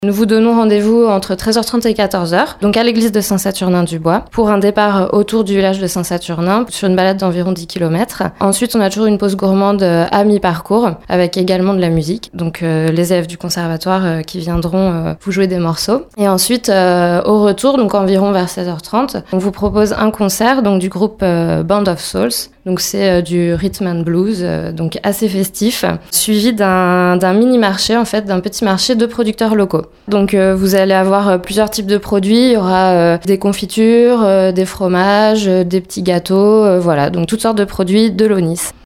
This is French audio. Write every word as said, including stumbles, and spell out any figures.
Nous vous donnons rendez-vous entre treize heures trente et quatorze heures, donc à l'église de Saint-Saturnin-du-Bois, pour un départ autour du village de Saint-Saturnin, sur une balade d'environ dix kilomètres. Ensuite, on a toujours une pause gourmande à mi-parcours, avec également de la musique, donc euh, les élèves du conservatoire euh, qui viendront euh, vous jouer des morceaux. Et ensuite, euh, au retour, donc environ vers seize heures trente, on vous propose un concert donc, du groupe euh, Band of Souls. Donc c'est euh, du rhythm and blues, euh, donc assez festif, suivi d'un, d'un mini-marché, en fait, d'un petit marché de producteurs locaux. Donc euh, vous allez avoir euh, plusieurs types de produits, il y aura euh, des confitures, euh, des fromages, euh, des petits gâteaux, euh, voilà, donc toutes sortes de produits de l'Aunis.